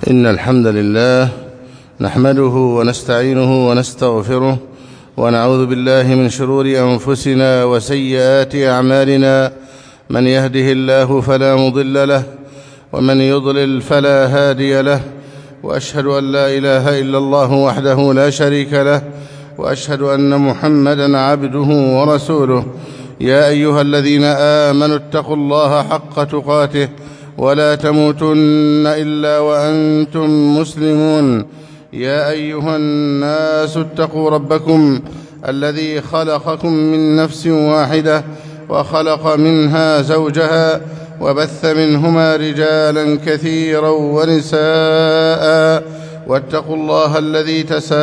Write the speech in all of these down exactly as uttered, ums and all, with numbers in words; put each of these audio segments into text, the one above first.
إن الحمد لله نحمده ونستعينه ونستغفره ونعوذ بالله من شرور أنفسنا وسيئات أعمالنا. من يهده الله فلا مضل له ومن يضلل فلا هادي له، وأشهد أن لا إله إلا الله وحده لا شريك له، وأشهد أن محمدًا عبده ورسوله. يا أيها الذين آمنوا اتقوا الله حق تقاته ولا تموتن إلا وأنتم مسلمون. يا أيها الناس اتقوا ربكم الذي خلقكم من نفس واحدة وخلق منها زوجها وبث منهما رجالا كثيرا ونساء، واتقوا الله الذي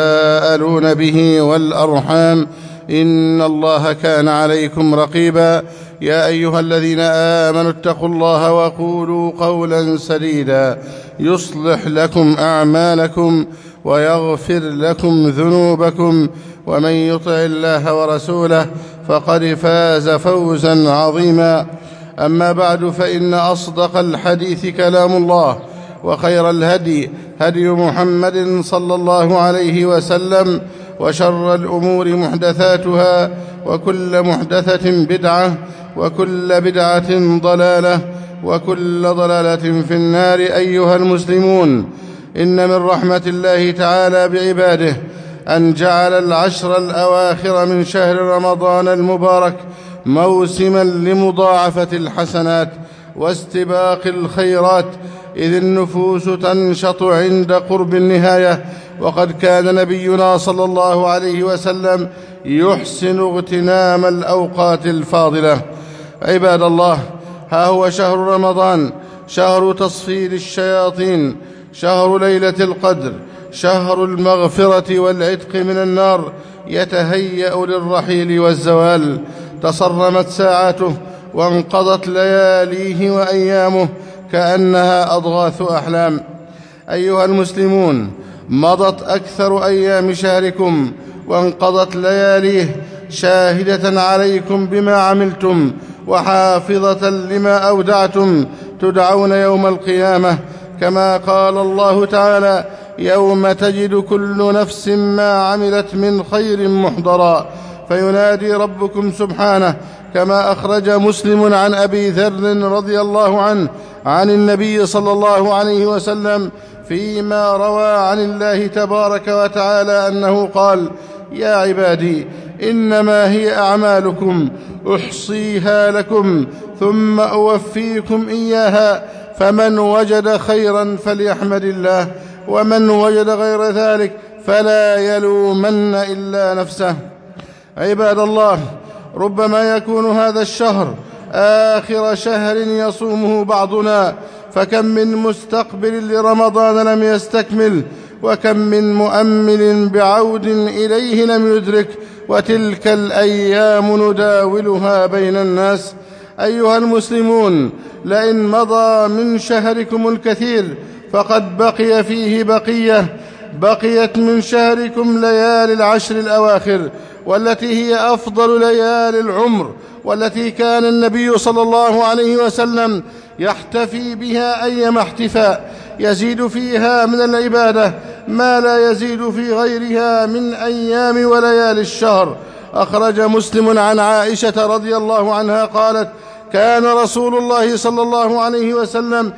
تساءلون به والأرحام إن الله كان عليكم رقيبا. يا أيها الذين آمنوا اتقوا الله وقولوا قولا سديدا يصلح لكم أعمالكم ويغفر لكم ذنوبكم، ومن يطع الله ورسوله فقد فاز فوزا عظيما. أما بعد، فإن أصدق الحديث كلام الله، وخير الهدي هدي محمد صلى الله عليه وسلم، وشر الأمور محدثاتها، وكل محدثة بدعة، وكل بدعة ضلالة، وكل ضلالة في النار. أيها المسلمون، إن من رحمة الله تعالى بعباده أن جعل العشر الأواخر من شهر رمضان المبارك موسما لمضاعفة الحسنات واستباق الخيرات، إذ النفوس تنشط عند قرب النهاية. وقد كان نبينا صلى الله عليه وسلم يحسن اغتنام الأوقات الفاضلة. عباد الله، ها هو شهر رمضان، شهر تصفير الشياطين، شهر ليلة القدر، شهر المغفرة والعتق من النار، يتهيأ للرحيل والزوال. تصرمت ساعاته وانقضت لياليه وأيامه كأنها أضغاث أحلام. أيها المسلمون، مضت أكثر أيام شهركم وانقضت لياليه شاهدة عليكم بما عملتم وحافظة لما أودعتم، تدعون يوم القيامة كما قال الله تعالى: يوم تجد كل نفس ما عملت من خير محضرا، فينادي ربكم سبحانه، كما أخرج مسلم عن أبي ذر رضي الله عنه عن النبي صلى الله عليه وسلم فيما روى عن الله تبارك وتعالى أنه قال: يا عبادي، إنما هي أعمالكم أحصيها لكم ثم أوفيكم إياها، فمن وجد خيرا فليحمد الله، ومن وجد غير ذلك فلا يلومن إلا نفسه. عباد الله، ربما يكون هذا الشهر آخر شهر يصومه بعضنا، فكم من مستقبل لرمضان لم يستكمل، وكم من مؤمل بعود إليه لم يدرك، وتلك الأيام نداولها بين الناس. أيها المسلمون، لئن مضى من شهركم الكثير فقد بقي فيه بقية. بقيت من شهركم ليالي العشر الأواخر، والتي هي أفضل ليالي العمر، والتي كان النبي صلى الله عليه وسلم يحتفي بها أيما احتفاء، يزيد فيها من العبادة ما لا يزيد في غيرها من أيام وليالي الشهر. أخرج مسلم عن عائشة رضي الله عنها قالت: كان رسول الله صلى الله عليه وسلم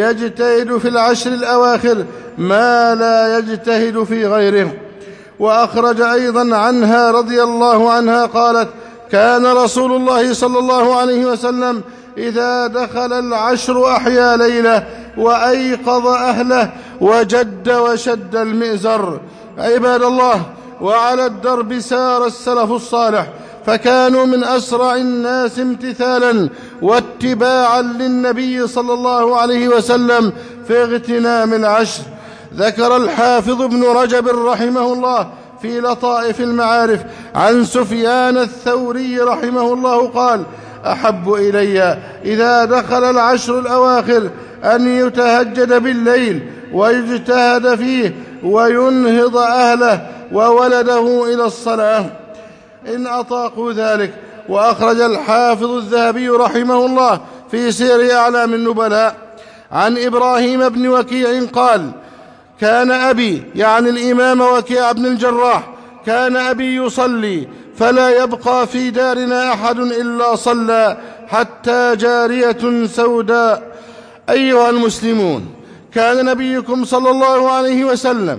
يجتهد في العشر الأواخر ما لا يجتهد في غيره. وأخرج أيضا عنها رضي الله عنها قالت: كان رسول الله صلى الله عليه وسلم إذا دخل العشر أحيا ليلة وأيقظ أهله وجد وشد المئزر. عباد الله، وعلى الدرب سار السلف الصالح، فكانوا من أسرع الناس امتثالا واتباعا للنبي صلى الله عليه وسلم في اغتنام العشر. ذكر الحافظ ابن رجب رحمه الله في لطائف المعارف عن سفيان الثوري رحمه الله قال: أحب إلي إذا دخل العشر الأواخر أن يتهجد بالليل ويجتهد فيه وينهض أهله وولده إلى الصلاة إن أطاقوا ذلك. وأخرج الحافظ الذهبي رحمه الله في سير أعلام النبلاء عن إبراهيم بن وكيع قال: كان أبي يعني الإمام وكيع بن الجراح كان أبي يصلي فلا يبقى في دارنا أحد إلا صلى حتى جارية سوداء. أيها المسلمون، كان نبيكم صلى الله عليه وسلم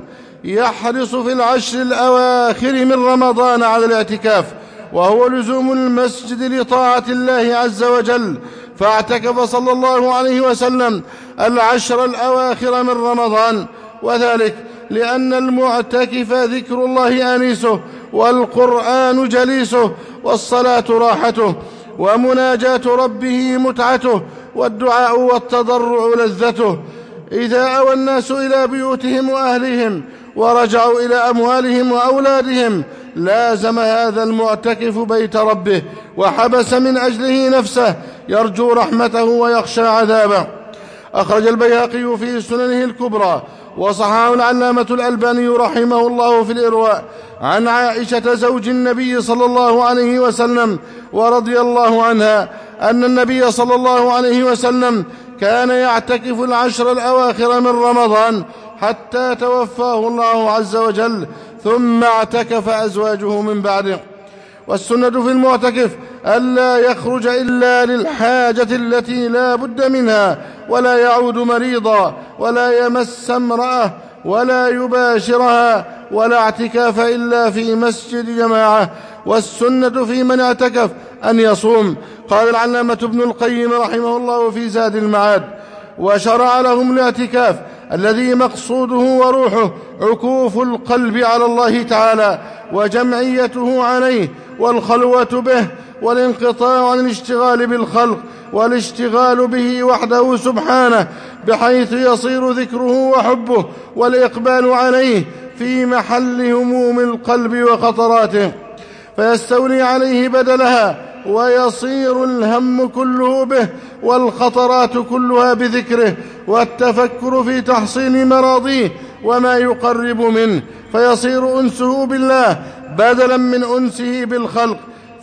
يحرص في العشر الأواخر من رمضان على الاعتكاف، وهو لزوم المسجد لطاعة الله عز وجل، فاعتكف صلى الله عليه وسلم العشر الأواخر من رمضان، وذلك لأن المعتكف ذكر الله آنيسه، والقرآن جليسه، والصلاة راحته، ومناجاة ربه متعته، والدعاء والتضرع لذته. إذا أوى الناس إلى بيوتهم وأهلهم ورجعوا إلى أموالهم وأولادهم لازم هذا المعتكف بيت ربه، وحبس من أجله نفسه يرجو رحمته ويخشى عذابه. أخرج البيهقي في سننه الكبرى وصححه العلامة الألباني رحمه الله في الإرواء عن عائشة زوج النبي صلى الله عليه وسلم ورضي الله عنها أن النبي صلى الله عليه وسلم كان يعتكف العشر الأواخر من رمضان حتى توفاه الله عز وجل، ثم اعتكف أزواجه من بعده. والسنة في المعتكف ألا يخرج إلا للحاجة التي لا بد منها، ولا يعود مريضا، ولا يمس امرأة، ولا يباشرها، ولا اعتكاف إلا في مسجد جماعة. والسنة في من اعتكف أن يصوم. قال العلامة ابن القيم رحمه الله في زاد المعاد: وشرع لهم الاعتكاف الذي مقصوده وروحه عكوف القلب على الله تعالى وجمعيته عليه والخلوة به والانقطاع عن الاشتغال بالخلق والاشتغال به وحده سبحانه، بحيث يصير ذكره وحبه والإقبال عليه في محل هموم القلب وخطراته، فيستولي عليه بدلها، ويصير الهم كله به والخطرات كلها بذكره والتفكر في تحصيل مراضيه وما يقرب منه، فيصير أنسه بالله بدلا من أنسه بالخلق،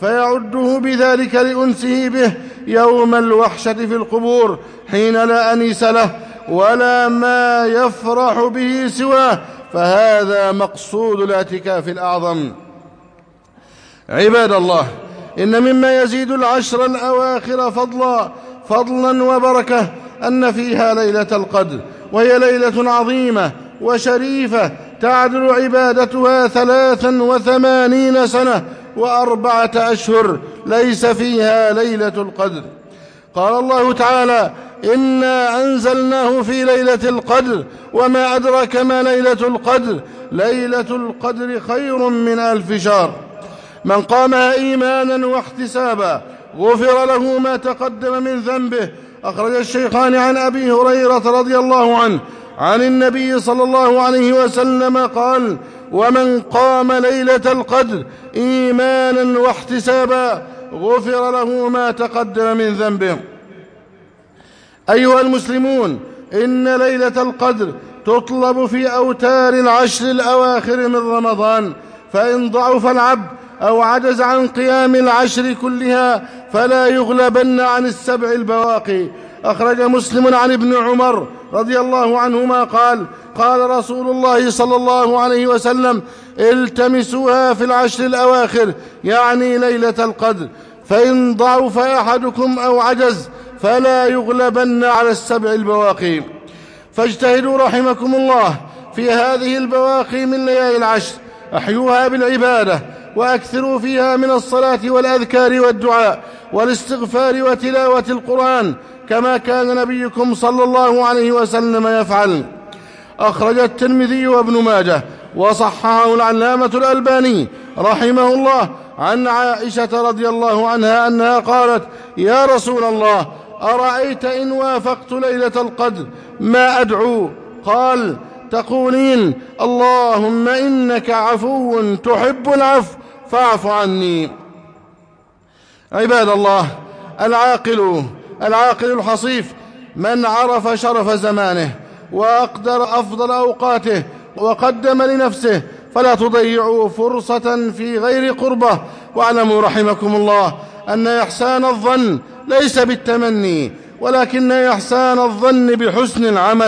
فيعده بذلك لأنسه به يوم الوحشة في القبور حين لا أنيس له ولا ما يفرح به سواه. فهذا مقصود الاعتكاف الأعظم. عباد الله، إن مما يزيد العشر الأواخر فضلا فضلا وبركة أن فيها ليلة القدر، وهي ليلة عظيمة وشريفة تعدل عبادتها ثلاثا وثمانين سنة وأربعة أشهر ليس فيها ليلة القدر. قال الله تعالى: إنا أنزلناه في ليلة القدر وما أدرك ما ليلة القدر ليلة القدر خير من ألف شهر. من قامها إيمانا واحتسابا غفر له ما تقدم من ذنبه. أخرج الشيخان عن أبي هريرة رضي الله عنه عن النبي صلى الله عليه وسلم قال: ومن قام ليلة القدر إيمانا واحتسابا غفر له ما تقدم من ذنبه. أيها المسلمون، إن ليلة القدر تطلب في أوتار العشر الأواخر من رمضان، فإن ضعف العبد أو عجز عن قيام العشر كلها فلا يغلبن عن السبع البواقي. أخرج مسلم عن ابن عمر رضي الله عنهما قال: قال رسول الله صلى الله عليه وسلم: التمسوها في العشر الأواخر، يعني ليلة القدر، فإن ضعف أحدكم أو عجز فلا يغلبن على السبع البواقي. فاجتهدوا رحمكم الله في هذه البواقي من ليالي العشر، أحيوها بالعبادة، وأكثروا فيها من الصلاة والأذكار والدعاء والاستغفار وتلاوة القرآن كما كان نبيكم صلى الله عليه وسلم يفعل. أخرج الترمذي وابن ماجه وصححه العلامة الألباني رحمه الله عن عائشة رضي الله عنها أنها قالت: يا رسول الله، أرأيت إن وافقت ليلة القدر ما أدعو؟ قال: تقولين: اللهم إنك عفو تحب العفو فاعف عني. عباد الله، العاقل العاقل الحصيف من عرف شرف زمانه وأقدر أفضل أوقاته وقدم لنفسه، فلا تضيعوا فرصة في غير قربة. واعلموا رحمكم الله أن إحسان الظن ليس بالتمني، ولكن إحسان الظن بحسن العمل.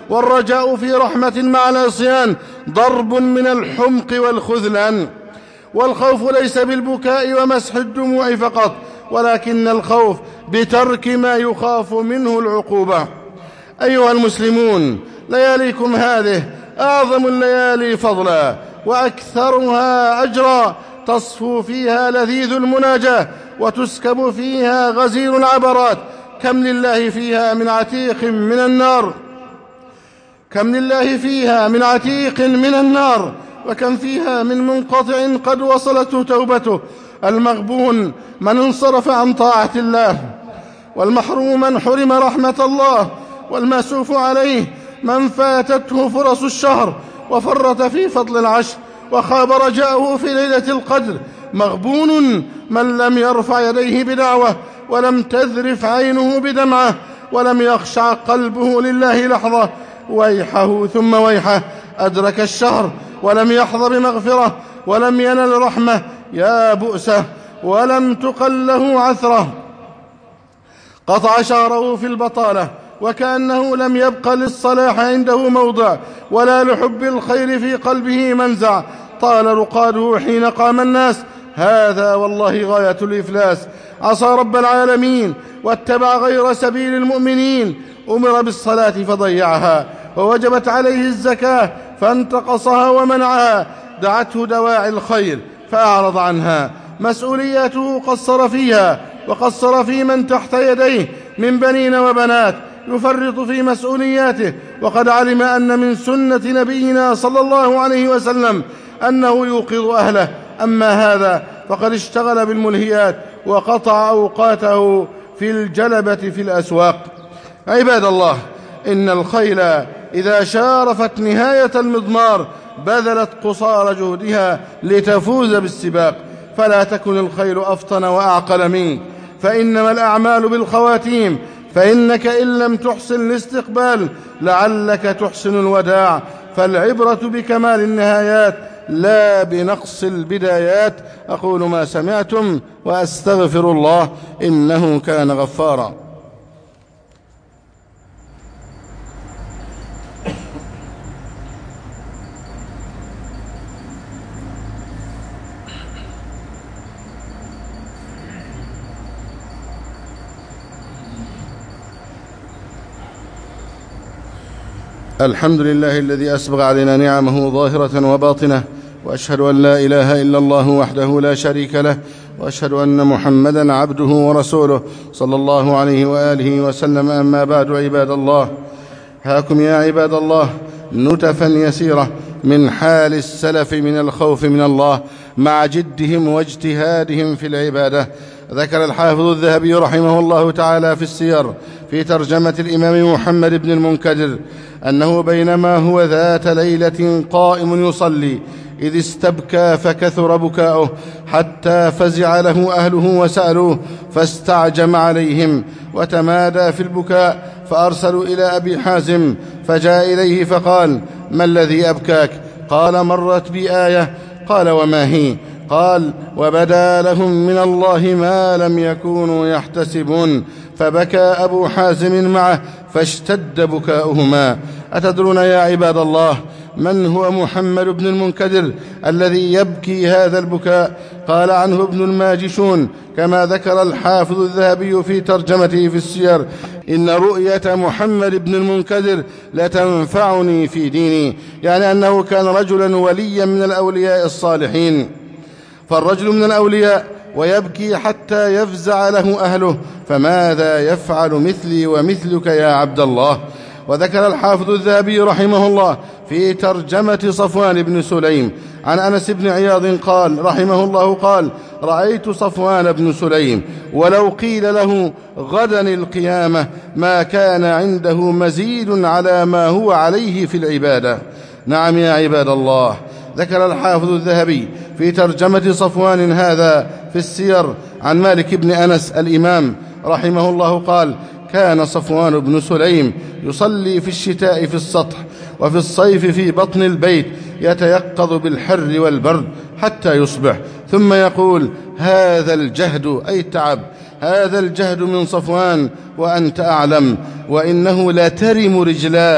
والرجاء في رحمة مع العصيان ضرب من الحمق والخذلان. والخوف ليس بالبكاء ومسح الدموع فقط، ولكن الخوف بترك ما يخاف منه العقوبة. أيها المسلمون، لياليكم هذه أعظم الليالي فضلا وأكثرها أجرا، تصفو فيها لذيذ المناجاة وتسكب فيها غزير العبرات. كم لله فيها من عتيق من النار كم لله فيها من عتيق من النار وكم فيها من منقطع قد وصلته توبته. المغبون من انصرف عن طاعة الله، والمحروم من حرم رحمة الله، والماسوف عليه من فاتته فرص الشهر وفرط في فضل العشر وخاب رجاؤه في ليلة القدر. مغبون من لم يرفع يديه بدعوة، ولم تذرف عينه بدمعة، ولم يخشع قلبه لله لحظة. ويحه ثم ويحه، أدرك الشهر ولم يحظ بمغفرة، ولم ينل رحمة. يا بؤسه، ولم تقل له عثرة. قطع شعره في البطالة، وكأنه لم يبق للصلاح عنده موضع، ولا لحب الخير في قلبه منزع. طال رقاده حين قام الناس. هذا والله غاية الإفلاس. عصى رب العالمين واتبع غير سبيل المؤمنين. أمر بالصلاة فضيعها، ووجبت عليه الزكاة فانتقصها ومنعها. دعته دواعي الخير فأعرض عنها. مسؤولياته قصر فيها، وقصر في من تحت يديه من بنين وبنات. يفرط في مسؤولياته، وقد علم أن من سنة نبينا صلى الله عليه وسلم أنه يوقظ أهله. أما هذا فقد اشتغل بالملهيات وقطع أوقاته في الجلبة في الأسواق. عباد الله، إن الخيل إذا شارفت نهاية المضمار بذلت قصارى جهدها لتفوز بالسباق. فلا تكن الخيل أفطن وأعقل منك، فإنما الأعمال بالخواتيم. فإنك إن لم تحسن الاستقبال لعلك تحسن الوداع. فالعبرة بكمال النهايات لا بنقص البدايات. أقول ما سمعتم وأستغفر الله، إنه كان غفارا. الحمد لله الذي أسبغ علينا نعمه ظاهرة وباطنة، وأشهد أن لا إله إلا الله وحده لا شريك له، وأشهد أن محمدا عبده ورسوله صلى الله عليه وآله وسلم. أما بعد، عباد الله، هاكم يا عباد الله نتفا يسيرة من حال السلف من الخوف من الله مع جدهم واجتهادهم في العبادة. ذكر الحافظ الذهبي رحمه الله تعالى في السير في ترجمة الإمام محمد بن المنكدر أنه بينما هو ذات ليلة قائم يصلي إذ استبكى فكثر بكاؤه حتى فزع له أهله وسألوه فاستعجم عليهم وتمادى في البكاء، فأرسلوا إلى أبي حازم فجاء إليه فقال: ما الذي أبكاك؟ قال: مرت بي آية. قال: وما هي؟ قال: وبدا لهم من الله ما لم يكونوا يحتسبون. فبكى أبو حازم معه فاشتد بكاؤهما. أتدرون يا عباد الله من هو محمد بن المنكدر الذي يبكي هذا البكاء؟ قال عنه ابن الماجشون كما ذكر الحافظ الذهبي في ترجمته في السير: إن رؤية محمد بن المنكدر لتنفعني في ديني، يعني أنه كان رجلا وليا من الأولياء الصالحين. فالرجل من الأولياء ويبكي حتى يفزع له أهله، فماذا يفعل مثلي ومثلك يا عبد الله؟ وذكر الحافظ الذهبي رحمه الله في ترجمة صفوان بن سليم عن أنس بن عياض قال رحمه الله قال: رأيت صفوان بن سليم ولو قيل له غدا القيامة ما كان عنده مزيد على ما هو عليه في العبادة. نعم يا عباد الله، ذكر الحافظ الذهبي في ترجمة صفوان هذا في السير عن مالك بن أنس الإمام رحمه الله قال: كان صفوان بن سليم يصلي في الشتاء في السطح، وفي الصيف في بطن البيت، يتيقظ بالحر والبرد حتى يصبح، ثم يقول: هذا الجهد أي التعب، هذا الجهد من صفوان وأنت أعلم، وإنه لا ترم رجلاه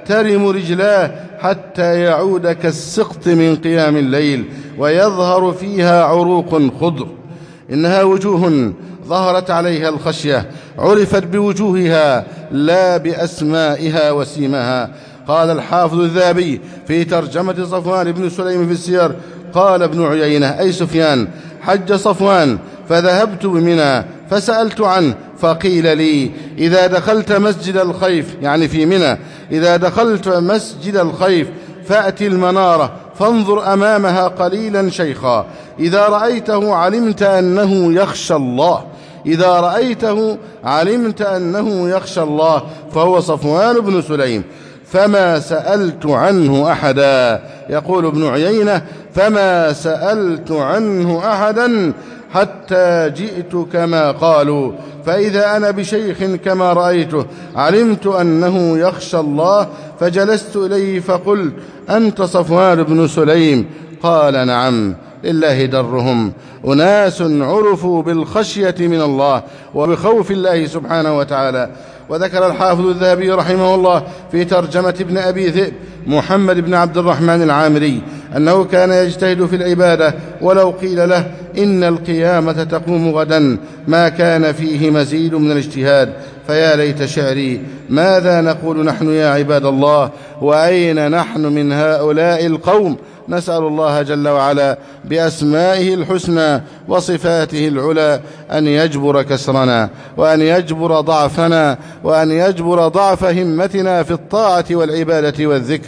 تحترم رجلاه حتى يعود كالسقط من قيام الليل، ويظهر فيها عروق خضر. إنها وجوه ظهرت عليها الخشية، عرفت بوجوهها لا بأسمائها وسيمها. قال الحافظ الذهبي في ترجمة صفوان بن سليم في السير: قال ابن عيينة أي سفيان: حج صفوان فذهبت بمنى فسألت عنه فقيل لي: إذا دخلت مسجد الخيف، يعني في منى، إذا دخلت مسجد الخيف فأت المنارة فانظر أمامها قليلا شيخا، إذا رأيته علمت أنه يخشى الله، إذا رأيته علمت أنه يخشى الله، فهو صفوان بن سليم. فما سألت عنه أحدا، يقول ابن عيينة: فما سألت عنه أحدا حتى جئت كما قالوا، فإذا أنا بشيخ كما رأيته علمت أنه يخشى الله، فجلست إليه فقلت: أنت صفوان بن سليم؟ قال: نعم. لله درهم، أناس عرفوا بالخشية من الله وبخوف الله سبحانه وتعالى. وذكر الحافظ الذهبي رحمه الله في ترجمة ابن أبي ذئب محمد بن عبد الرحمن العامري أنه كان يجتهد في العبادة، ولو قيل له إن القيامة تقوم غدا ما كان فيه مزيد من الاجتهاد. فيا ليت شعري ماذا نقول نحن يا عباد الله، وأين نحن من هؤلاء القوم؟ نسأل الله جل وعلا بأسمائه الحسنى وصفاته العلى أن يجبر كسرنا، وأن يجبر ضعفنا، وأن يجبر ضعف همتنا في الطاعة والعبادة والذكر.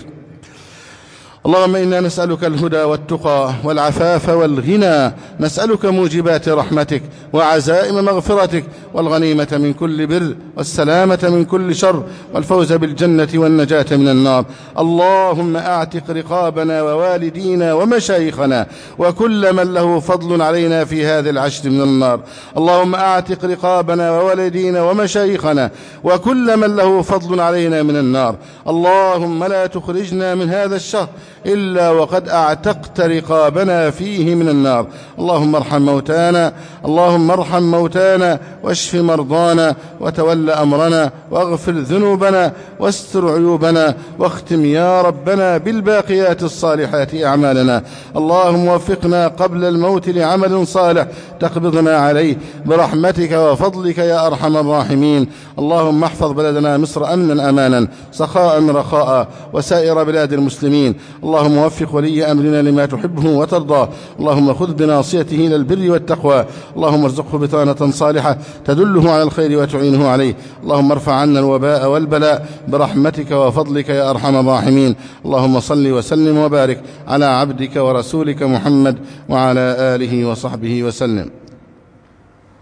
اللهم إنا نسألك الهدى والتقى والعفاف والغنى، نسألك موجبات رحمتك وعزائم مغفرتك، والغنيمة من كل بر، والسلامة من كل شر، والفوز بالجنة والنجاة من النار. اللهم أعتق رقابنا ووالدينا ومشايخنا وكل من له فضل علينا في هذه العشر من النار. اللهم أعتق رقابنا ووالدينا ومشايخنا وكل من له فضل علينا من النار. اللهم لا تخرجنا من هذا الشهر إلا وقد أعتقت رقابنا فيه من النار. اللهم ارحم موتانا، اللهم ارحم موتانا واشف مرضانا وتول أمرنا واغفر ذنوبنا واستر عيوبنا، واختم يا ربنا بالباقيات الصالحات أعمالنا. اللهم وفقنا قبل الموت لعمل صالح تقبضنا عليه برحمتك وفضلك يا أرحم الراحمين. اللهم احفظ بلدنا مصر أمنا أمانا سخاء رخاء وسائر بلاد المسلمين. اللهم وفق ولي أمرنا لما تحبه وترضى. اللهم خذ بناصيته إلى البر والتقوى. اللهم ارزقه بطانة صالحة تدله على الخير وتعينه عليه. اللهم ارفع عنا الوباء والبلاء برحمتك وفضلك يا أرحم الراحمين. اللهم صل وسلم وبارك على عبدك ورسولك محمد وعلى آله وصحبه وسلم.